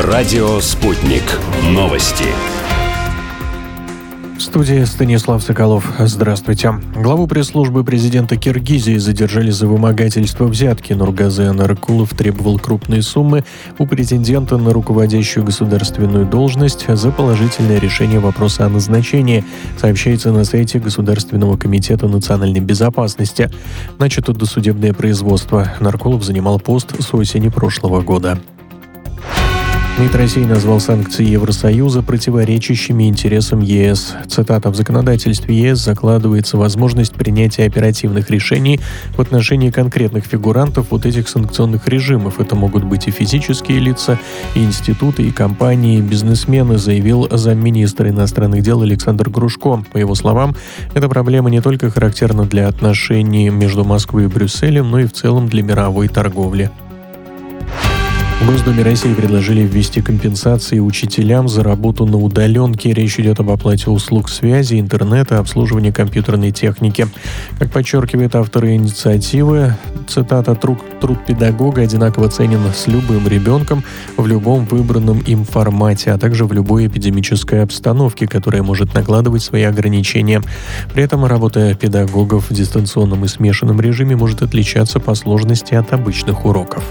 Радио «Спутник». Новости. В студии Станислав Соколов. Здравствуйте. Главу пресс-службы президента Киргизии задержали за вымогательство взятки. Нургазе Нарыкулов требовал крупные суммы у претендента на руководящую государственную должность за положительное решение вопроса о назначении, сообщается на сайте Государственного комитета национальной безопасности. Начато досудебное производство. Нарыкулов занимал пост с осени прошлого года. МИД России назвал санкции Евросоюза противоречащими интересам ЕС. Цитата: «В законодательстве ЕС закладывается возможность принятия оперативных решений в отношении конкретных фигурантов вот этих санкционных режимов. Это могут быть и физические лица, и институты, и компании, и бизнесмены», заявил замминистра иностранных дел Александр Грушко. По его словам, эта проблема не только характерна для отношений между Москвой и Брюсселем, но и в целом для мировой торговли. В Госдуме России предложили ввести компенсации учителям за работу на удаленке. Речь идет об оплате услуг связи, интернета, обслуживания компьютерной техники. Как подчеркивают авторы инициативы, цитата: «Труд педагога одинаково ценен с любым ребенком в любом выбранном им формате, а также в любой эпидемической обстановке, которая может накладывать свои ограничения. При этом работа педагогов в дистанционном и смешанном режиме может отличаться по сложности от обычных уроков».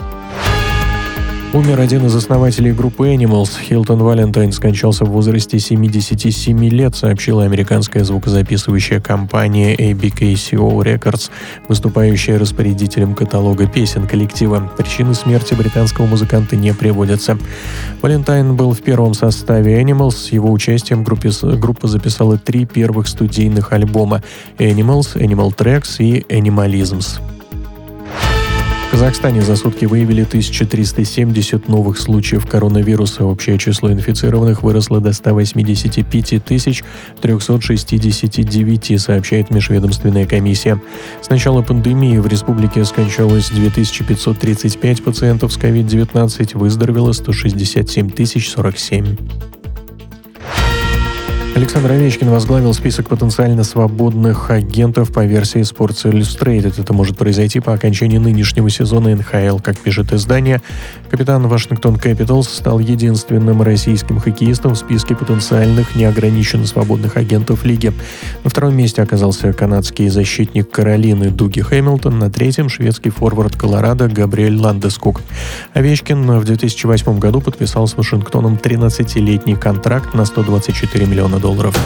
Умер один из основателей группы Animals. Хилтон Валентайн скончался в возрасте 77 лет, сообщила американская звукозаписывающая компания ABKCO Records, выступающая распорядителем каталога песен коллектива. Причины смерти британского музыканта не приводятся. Валентайн был в первом составе Animals. С его участием группа записала 3 первых студийных альбома: Animals, Animal Tracks и Animalisms. В Казахстане за сутки выявили 1370 новых случаев коронавируса. Общее число инфицированных выросло до 185 369, сообщает межведомственная комиссия. С начала пандемии в республике скончалось 2535 пациентов с COVID-19, выздоровело 167 047. Александр Овечкин возглавил список потенциально свободных агентов по версии Sports Illustrated. Это может произойти по окончании нынешнего сезона НХЛ. Как пишет издание, капитан Вашингтон Кэпиталс стал единственным российским хоккеистом в списке потенциальных неограниченно свободных агентов лиги. На втором месте оказался канадский защитник Каролины Дуги Хэмилтон, на третьем — шведский форвард Колорадо Габриэль Ландеског. Овечкин в 2008 году подписал с Вашингтоном 13-летний контракт на $124 миллиона.